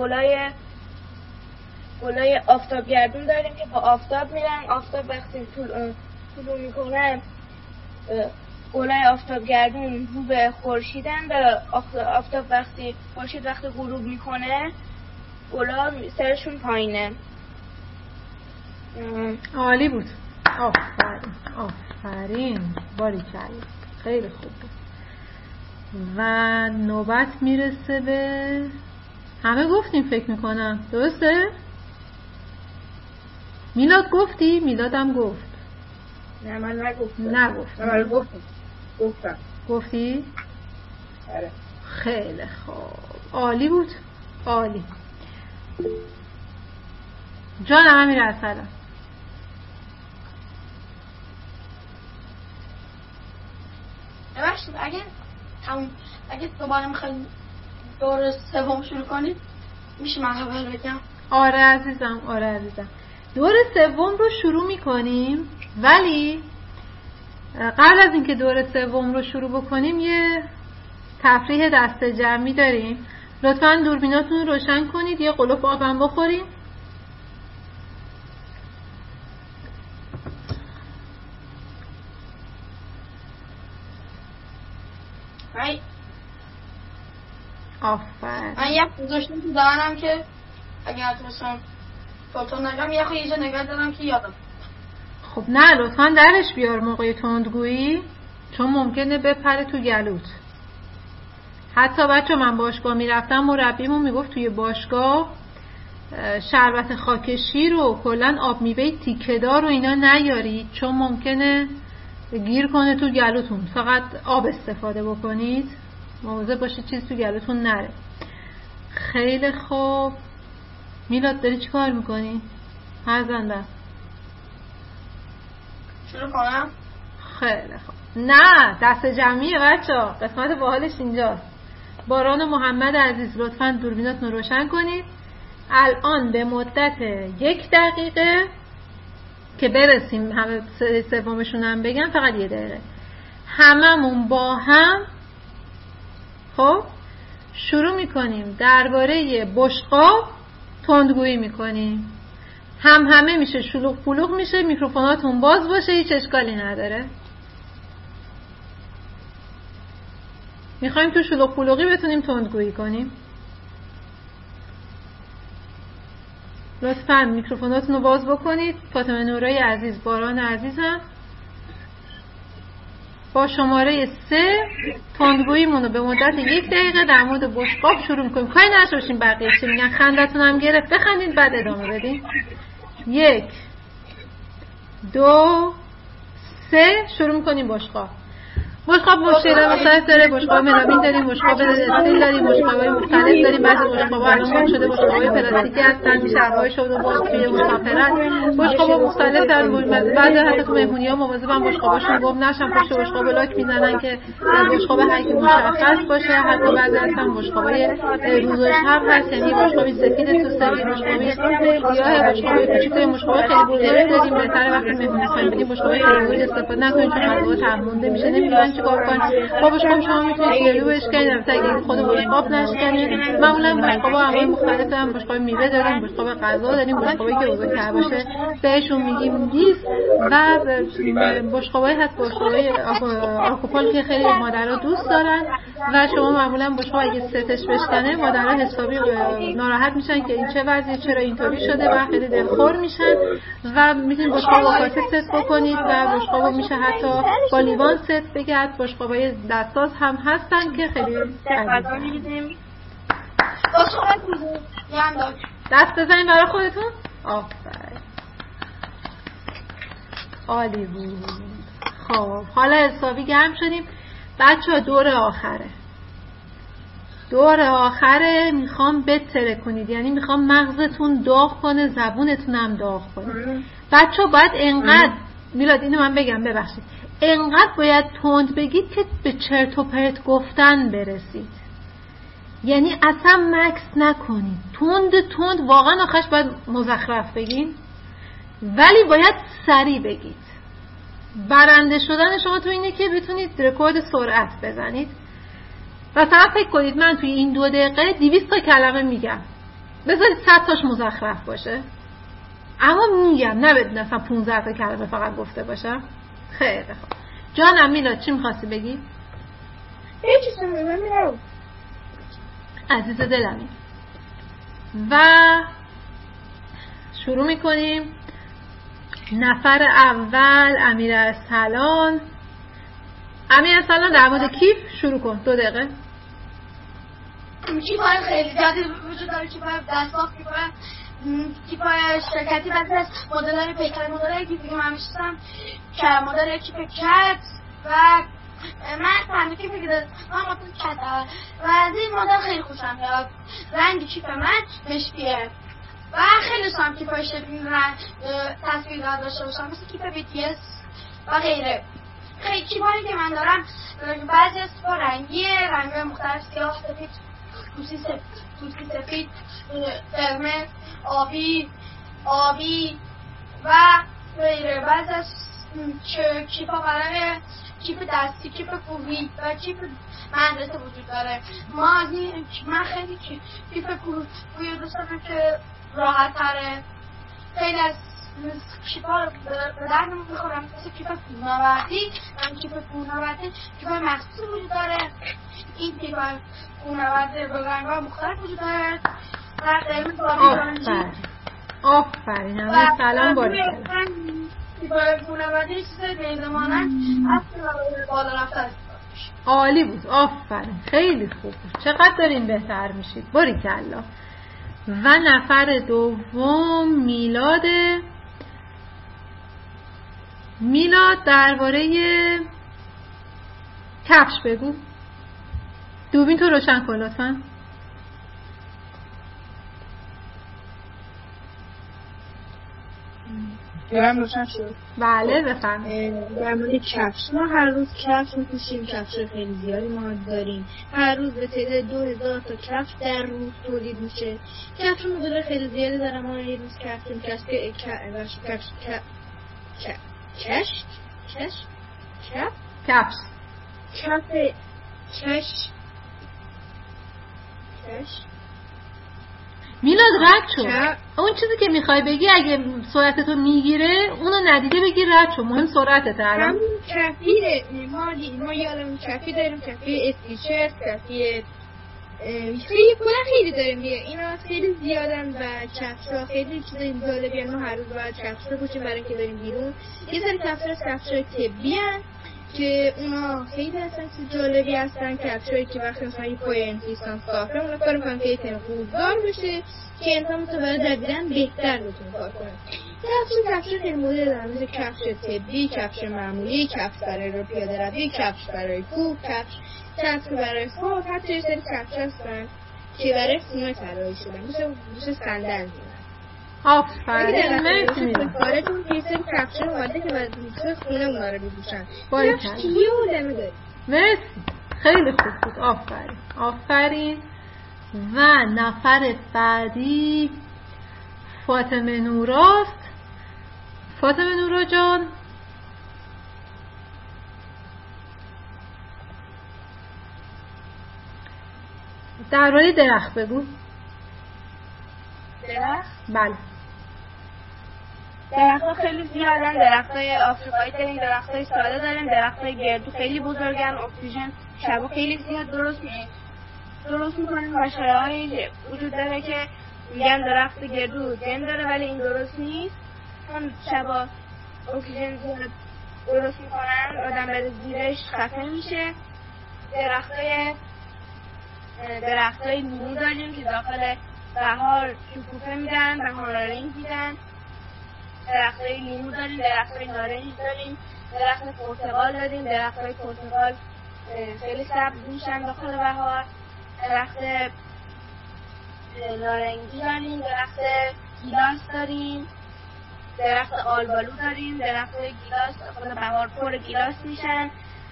گلای آفتابگردون داریم که با آفتاب میرن. آفتاب وقتی طلوع میکنن، گلای آفتابگردون رو به خورشیدن و آفتاب خورشید وقتی غروب میکنه گلا سرشون پایینه. عالی بود، آفرین، باریکلا، خیلی خوب بود. و نوبت میرسه به همه گفتیم فکر میکنم، درسته؟ میلاد گفتی؟ میلادم گفت. نه من نگفتم. گفتی؟ آره. خیلی خوب، عالی بود، عالی. جانم امیر ارسلان. ببخشید اگه دوباره میخواید دور سوم شروع کنید میشه من خبر بگم؟ آره عزیزم. دور سوم رو شروع میکنیم، ولی قبل از اینکه دور سوم رو شروع بکنیم یه تفریح دست جمعی داریم. لطفاً دوربیناتون رو روشن کنید، یه قلوپ آبم بخوریم. آفرین. من یه گذاشتم تو دهنم که اگه نتونستم فوتون نگم یه جا نگه دارم که یادم. خب نه لطفاً درش بیار موقع تندگویی، چون ممکنه بپره تو گلوت. حتی بچه من باشگاه میرفتم مربیمون میگفت توی باشگاه شربت خاک شیر و کلن آب میوه تیکه‌دار و اینا نیارید، چون ممکنه گیر کنه تو گلوتون. فقط آب استفاده بکنید، مواظب باشید چیز تو گلوتون نره. خیلی خوب. میلاد داری چی کار میکنی؟ هرزنده شروع کنم؟ خیلی خوب. نه دست جمعیه بچه ها، قسمت باحالش اینجاست. باران و محمد عزیز لطفاً دوربیناتون رو روشن کنید. الان به مدت 1 دقیقه که برسیم همه سومشون هم بگم، فقط 1 دقیقه هممون با هم خب شروع میکنیم درباره بشقاب تندگویی میکنیم. همه میشه، شلوغ پلوغ میشه، میکروفوناتون باز باشه، هیچ اشکالی نداره. میخوایم تو شلوغ پلوغی بتونیم تندگویی کنیم. لطفاً میکروفوناتون رو باز بکنید. فاطمه نورای عزیز، باران عزیزم، با شماره 3 تندگوییمون رو به مدت 1 دقیقه در مورد بشقاب شروع میکنیم. کاری نشوشیم بقیه چی میگن، خندتون هم گرفت، بخندید بعد ادامه بدین. 1 2 3 شروع میکنیم بشقاب. بشقاب مشکل مختلف داره، بشقاب ملامین داریم، بشقاب استیل داریم، بشقاب‌های مختلف داریم. بعضی بشقاب‌ها الان مد شده بشقاب‌های پلاستیکی هستن، میشه هوای شود و باز توی مسافرت. بشقاب‌ها مختلف دارن، بعضی حتی تو مهمونی‌ها مواظبن بشقاباشون گم نشن، پشت بشقاب لاک میزنن که بشقاب هر کی مشخص باشه. حتی بعضی هستن بشقاب‌های روز و شب هست، یعنی بشقابی سفید تو سفید، بشقابی سیاه، بشقاب‌های کوچیک، بشقاب‌های خیلی بزرگ داریم. بهتره وقتی مهمونی می‌کنید بشقاب‌های خیلی بزرگ استفاده نکنید چون غذا تمونده میشه، نمی‌دونن چیکار کنن. با بشقاب شما میتونید گلو بشکنید، البته اگه خود بشقاب نشکنید. معمولا بشقاب‌ها انواع مختلف هم، بشقاب میوه داریم، بشقاب غذا داریم، بشقابی که بزرگتر باشه بهشون میگیم دیس، و بشقابایی هست بشقابای آکوپال که خیلی مادرها دوست دارن و شما معمولا بشقاب اگه ستش بشکنه مادرها حسابی ناراحت میشن که این چه وضعیه، چرا اینطوری شده و خیلی دلخور میشن. و میتونید بشقاب با کاسه ست بکنید و بشقابو میشه حتی با لیوان ست بگرد. بشقابای دستاز هم هستن که خیلی عزیزن. دست بزنید برای خودتون. آفرین، عالی بود. خب حالا حسابی گرم شدیم بچه‌ها. دور آخره میخوام بتره کنید، یعنی میخوام مغزتون داغ کنه، زبونتون هم داغ کنه. بچه‌ها باید انقدر میلاد اینو من بگم ببخشید، انقدر باید تند بگید که به چرت و پرت گفتن برسید، یعنی اصلا مکس نکنید، تند واقعا آخرش باید مزخرف بگید ولی باید سریع بگید. برنده شدن شما تو اینه که بتونید رکورد سرعت بزنید. مثلا فکر کنید من توی این 2 دقیقه 200 تا کلمه میگم، بذارید 100 تاش مزخرف باشه، اما میگم نه مثلا 15 تا کلمه فقط گفته باشم. خیلی خوب جانم میلاد چی میخواستی بگی؟ هیچی نمیدونم عزیز دلمی. و شروع میکنیم. نفر اول امیر ارسلان. امیر ارسلان در مورد کیف شروع کن. 2 دقیقه. کیف‌های خیلی زیادی وجود داره، کیف‌های دستبافت، کیف‌های شرکتی، بعضی از مدل‌های پیکر، مدل‌های کیفی که من می‌شناسم که مدل کیف کت و من تنها کیفی که دارم مدل کت و از این مدل خیلی خوشم میاد. رنگ کیف من مشکیه و خیلی دوستم کیف‌های شبیه رنگ تصویرات داشته باشم مثل کیف BTS و غیره. خیلی کیف‌هایی که من دارم بعضی از کیف‌ها رنگیه، رنگ‌های مختلف، سیاه، سفید، توسی سفید، قرمز، آبی و غیره. بعضی از کیف‌ها برای کیف دستی، کیف کوهی و کیف مدرسه وجود داره. من خیلی کیف کوهی دوست دارم که راحت تره. خیلی از کیف‌ها به درد می‌خورم مثل کیف کوهنوردی. کیف کوهنوردی کیف مخصوصی وجود داره. این کیف کوهنوردی با رنگ‌های مختلف وجود داره. آفرین همه سلام باریکلا. کیف کوهنوردی چیزای بی‌زمانه اصلا بالا رفتن. عالی بود، آفرین، خیلی خوب بود. چقدر دارین بهتر میشید، باریکلا. و نفر دوم میلاد درباره کفش بگو. دوربین تو روشن کن لطفاً. دورم روشن شد. بله بفرمایید. در مورد کفش، ما هر روز کفش می‌پوشیم، کفش خیلی زیادی ما داریم. هر روز به تعداد 2000 تا کفش در روز تولید میشه. کفش مدل خیلی زیادی داره. ما یه روز میلاد رد شد. اون چیزی که میخوای بگی اگه سرعتتو میگیره اونو ندیده بگی رد شد. مهم سرعتته الان. همون کفیه. ما یادم کفی داریم، کفی استیشرت، کفی خیلی خیلی داریم دیگه. اینا خیلی زیادن و کفشا خیلی چیزای جالبیه. ما هر روز باید کفش رو پوشیم برای اینکه بریم بیرون. یه سری کفشا طبی ان که اونا خیلی اصلا چیز جالبی هستن. کفشایی که وقتی مثلا یه پای انتیستان صافه اونا کار میکنن که ایتن خوبدار بشه که انسان متوجه دویدن بهتر بتونه کار کنه. کفش خیلی مدل دارن، مثل کفش طبی، کفش معمولی، کفش برای رو پیاده روی، کفش برای کوه، کفش برای خواب. حتی یه سری کفش هستن که برای خونه طراحی شدن، مثل صندل میدن. آفرین، مرسی. کارتون یه سری کفش اومده که برای دوست خونه اونا رو بپوشن. کفش کیه و لمه داری. مرسی، خیلی خوب بود. آفرین. و نفر بعدی فاطمه نوراست. فاطمه نورا جان، درباره درخت بگو. درخت؟ بله. درخت‌ها خیلی زیادن. درخت‌های آفریقایی داریم، درخت‌های ساده داریم، درخت‌های گردو خیلی بزرگن. اکسیژن شبا خیلی زیاد درست می‌کنن. مشوره‌هایی وجود داره که میگن درخت گردو جن داره، ولی این درست نیست. چون شبا اکسیژن زیاد درست می‌کنن، آدم بره زیرش خفه میشه. درخت‌های لیمو داریم که داخل بهار شکوفه میدن، بهارنارنج میدن. درخت‌های لیمو داریم، درخت‌های نارنج داریم، درخت پرتقال داریم. درخت‌های پرتقال خیلی سبز میشن داخل بهار. درخت نارنجی داریم، درخت گیلاس داریم، درخت آلبالو داریم. درخت گیلاس داخل بهار پر گیلاس میشن.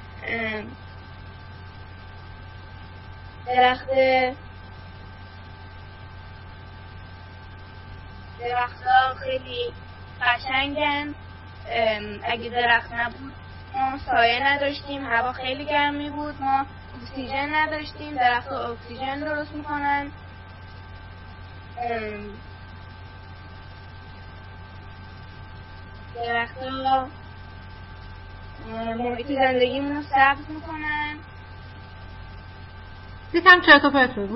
درخت‌ها خیلی قشنگن. اگه درخت نبود ما سایه نداشتیم، هوا خیلی گرمی بود، ما اکسیژن نداشتیم. درخت‌ها اکسیژن درست میکنن. درخت‌ها محیط زندگیمون رو سبز میکنن. یکم چرت و پرت بگو.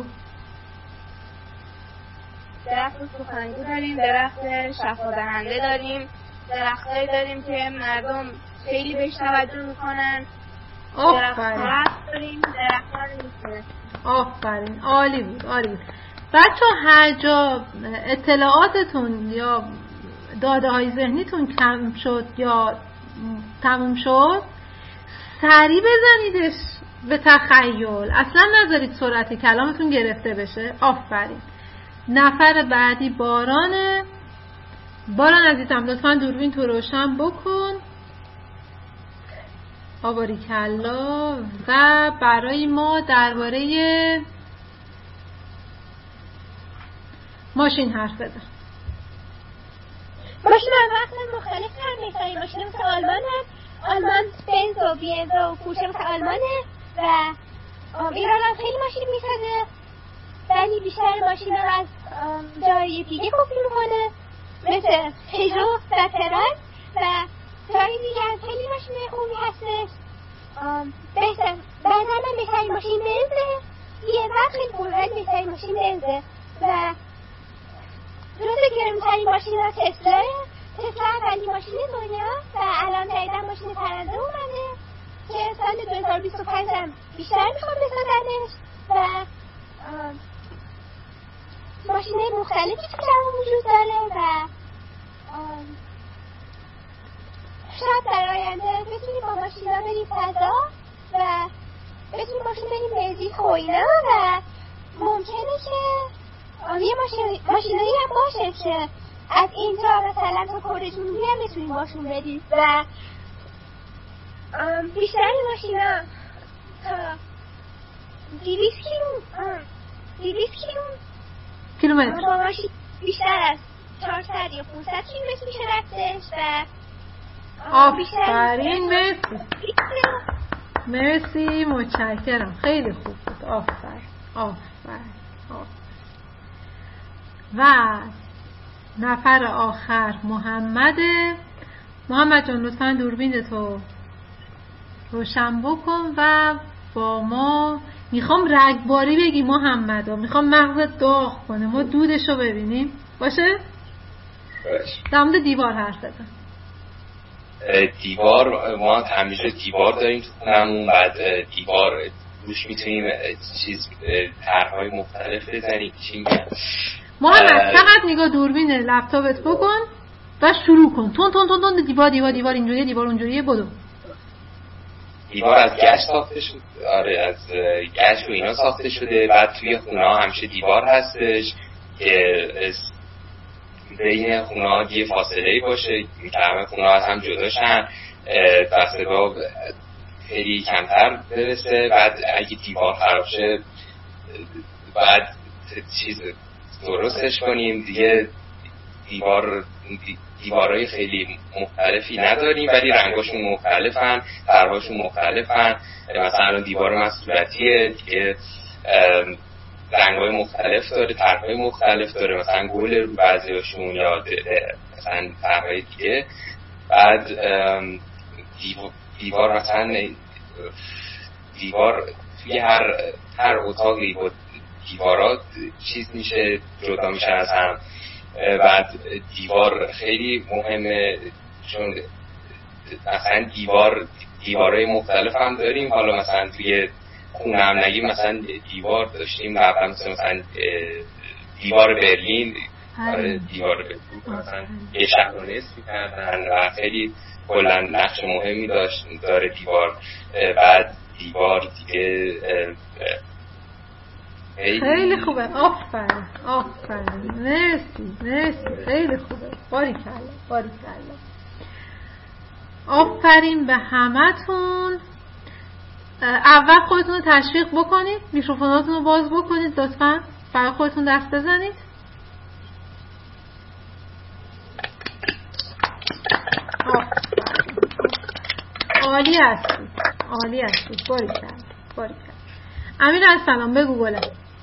درخت سخنگو داریم، درخت شفادهنده داریم، درختایی داریم که مردم خیلی بهش توجه میکنن. آفرین، عالی بود. بچه هر جا اطلاعاتتون یا داده های ذهنیتون کم شد یا تموم شد سریع بزنیدش به تخیل، اصلا نذارید سرعت کلامتون گرفته بشه. آفرین. نفر بعدی بارانه. باران عزیزم لطفا دوربین تو روشن بکن. آباریکلا. و برای ما درباره ماشین حرف بزن. ماشین هم وقت مختلف هم می‌سازیم. ماشین مثل آلمان بنز و بی ام و پورشه مثل آلمانه و ایران هم خیلی ماشین می‌سازه، ولی بیشتر ماشین رو از جای دیگه کپی می‌کنه، مثل پیژو و تران و جای دیگه از خیلی ماشین خوبی هستش. بعضا من بهترین ماشین بنزه، یه وقت خیلی خوبه بهترین ماشین بنزه و جزو گرون‌ترین ماشین‌ها تسلا اولی ماشین دنیا و الان جدیداً ماشین پرنده اومده که سال 2025 هم بیشتر میخوام بسازنش و ماشین‌های مختلفی تو جهان وجود داره و شاید در آینده بتونیم با ماشینا بریم فضا و بتونیم باشون بریم مریخ و اینا و ممکنه که یه ماشینایی هم باشه که از اینجا مثلا تا کره جنوبی هم بتونیم باشون بریم و بیشتر ماشینا تا 200 کیلومتر با ماشین بیشتر از 400 یا 500 کیلومتر میشه رفتش و آفرین. مرسی متشکرم، خیلی خوب بود. آفرین. و نفر آخر محمده. محمد جان لطفا دوربین تو روشن بکن و با ما میخوام رگباری بگی محمد، میخوام مغزت داغ کنه، ما دودشو ببینیم. باشه؟ در مورد دیوار حرف بزن. دیوار، ما همیشه دیوار داریم تو خونمون، بعد دیوار روش میتونیم طرح‌های مختلف بزنیم. چی میگن؟ محمد فقط نگاه دوربین لپتاپت بکن و شروع کن. تون تون تون تون دیوار اینجوریه، دیوار اونجوریه، بدو. دیوار از گچ ساخته شده. آره از گچ و اینا ساخته شده. بعد توی خونه‌ها همیشه دیوار هستش که بین خونه‌ها یه فاصله‌ای باشه که همه خونه‌ها از هم جدا شن، فاصله خیلی کمتر برسه. بعد اگه دیوار خراب شه بعد چیز درستش کنیم دیگه. دیوارهای خیلی مختلفی نداریم ولی رنگاشون مختلفن، طرحاشون مختلفن. مثلا دیوار من صورتیه دیگه، رنگ‌های مختلف داره، طرح‌های مختلف داره، مثلا گل رو بعضی‌هاشون یا مثلا طرح‌های دیگه. بعد دیوار مثلا دیوار توی هر اتاقی با دیوارات چیز میشه، جدا میشن از هم. بعد دیوار خیلی مهمه چون مثلا دیوارهای مختلف هم داریم. حالا مثلا توی خونه هم نگیم مثلا دیوار داشتیم قبلا مثلا دیوار برلین، دیوار برلین مثلا یه شهر رو نصف می‌کردن و خیلی کلا نقش مهمی داره دیوار. بعد دیوار دیگه خیلی خوبه. آفرین مرسی خیلی خوبه. باریکلا آفرین به همتون. اول خودتون رو تشویق بکنید، میکروفوناتون رو باز بکنید لطفاً، فقط خودتون دست بزنید. عالی هستید. باریکلا. امیر سلام بگو گلم.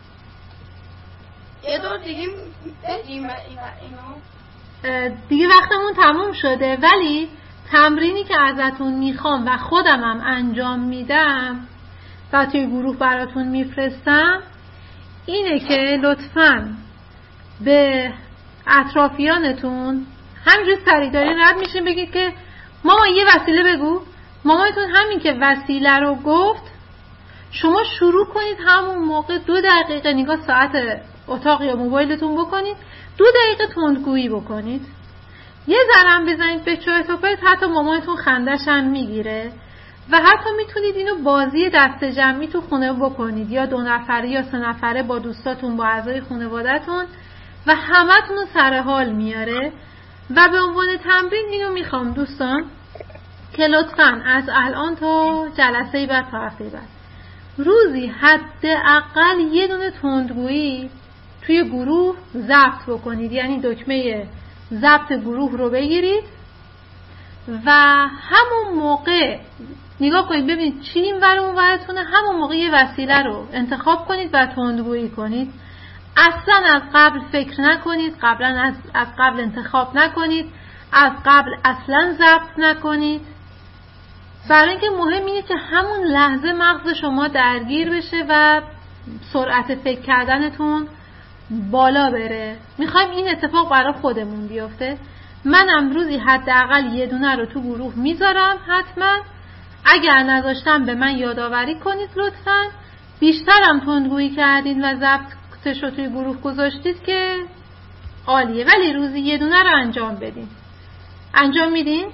یه دور دیگه بدیم اینو دیگه وقتمون تموم شده، ولی تمرینی که ازتون میخوام و خودمم انجام میدم و توی گروه براتون میفرستم اینه که لطفاً به اطرافیانتون همینجور سریع رد میشین بگید که ماما یه وسیله بگو. مامایتون همین که وسیله رو گفت شما شروع کنید همون موقع 2 دقیقه نگاه ساعت اتاق یا موبایلتون بکنید، 2 دقیقه تندگویی بکنید، یه ذرم بزنید به چوه توپت، حتی مامایتون خندش هم میگیره. و حتی میتونید اینو بازی دست جمعی تو خونه بکنید، یا 2 نفره یا 3 نفره با دوستاتون، با اعضای خانواده‌تون، و همتون رو سر حال میاره. و به عنوان تمرین اینو میخوام دوستان که لطفاً از الان تا جلسه بعد تا هفته بعد روزی حداقل یه دونه تندگویی توی گروه ضبط بکنید. یعنی دکمه ضبط گروه رو بگیرید و همون موقع نگاه کنید ببینید چی این ور اون ورتونه، همون موقع یه وسیله رو انتخاب کنید و تندگویی کنید. اصلا از قبل فکر نکنید، از قبل انتخاب نکنید، از قبل اصلا ضبط نکنید، برای اینکه مهم اینه که همون لحظه مغز شما درگیر بشه و سرعت فکر کردنتون بالا بره. میخوایم این اتفاق برای خودمون بیفته. من امروزی حداقل یه دونه رو تو گروه میذارم حتما. اگر نذاشتم به من یادآوری کنید لطفاً. بیشترم تندگویی کردید و ضبطش رو توی گروه گذاشتید که عالیه، ولی روزی یه دونه رو انجام بدین. انجام میدین؟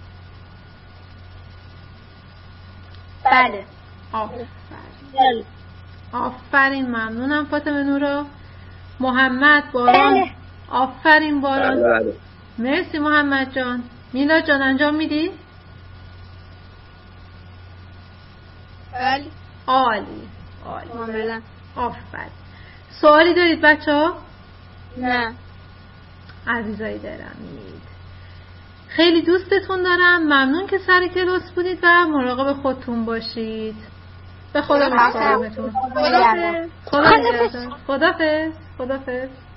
بله. آفرین ممنونم فاطمه نورا. محمد باران. بله. آفرین باران. بله. مرسی محمد جان. میلاد جان انجام میدی؟ بله. عالی. کاملا. آفرین. سوالی دارید بچه‌ها؟ نه. عزیزای دلمید، خیلی دوستتون دارم. ممنون که سر کلاس بودید و مراقب خودتون باشید. به خدا میسپارمتون. خدافظ. خدافظ.